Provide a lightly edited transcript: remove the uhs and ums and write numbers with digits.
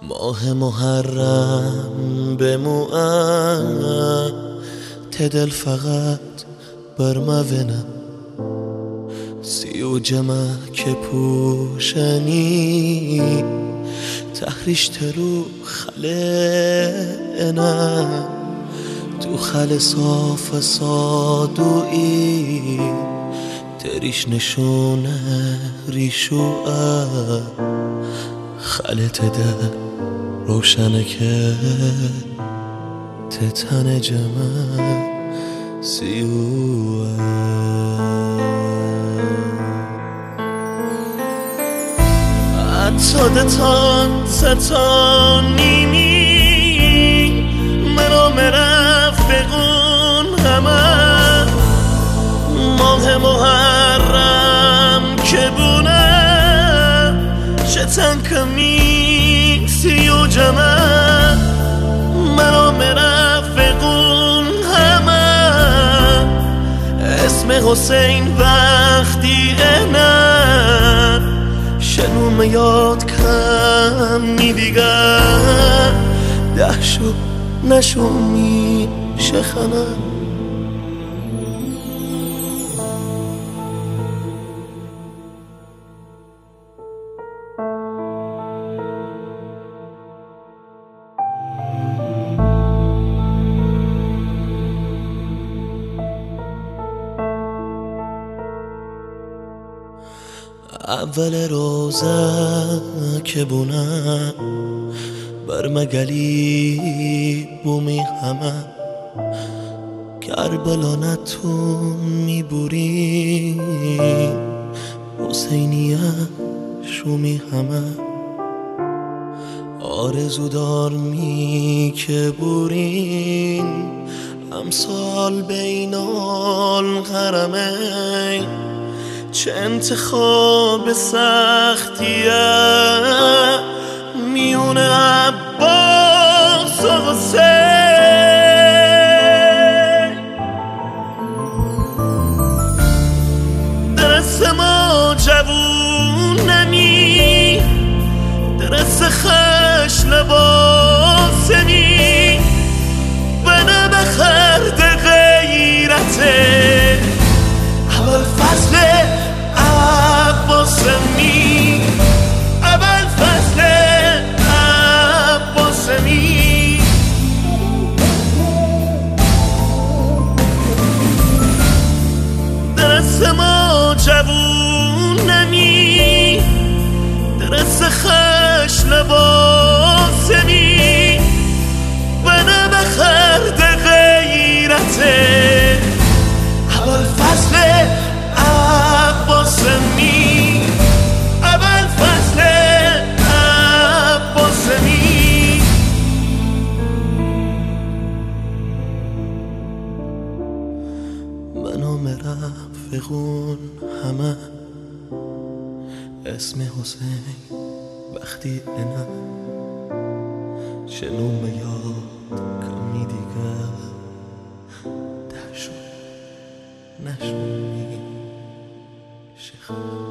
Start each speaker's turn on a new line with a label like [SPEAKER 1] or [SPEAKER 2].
[SPEAKER 1] ماه محرم بموعد تدل فقط برموینم سیو جمع که پوشنی تحریش ترو خلینم تو خل صاف صادویی تریش نشونه ریشوه خلت ده روشنه که تتن جمع سیوه حتی دتان ستان نیمی منو مرفقون همه ماه محرم که بونه شتن کمی سیو جمع منو مرفقون همه اسم حسین وقتی نه شنوم یاد کمی دیگر دهشو نشو میشه خمه اول روزه که بونه برمگلی بومی همه کربلا نتون میبوری حسینیه شومی همه آرزو دار می که بورین امسال بین الحرمین چه انتخاب سختیه میون عباس و حسین درست ما جوونمی درست خش لباسمی بنا بخرد غیرته اول فصل عباسمی اول فصل عباسمی درست ما جوونمی درست خش لباسمی بنا بخرد غیرته اول فصل عباسمی اول فصل عباسمی منو مرفقون همه اسم حسین وقتی انا شنوم یاد کمی دیگر دهشو نشو شیخ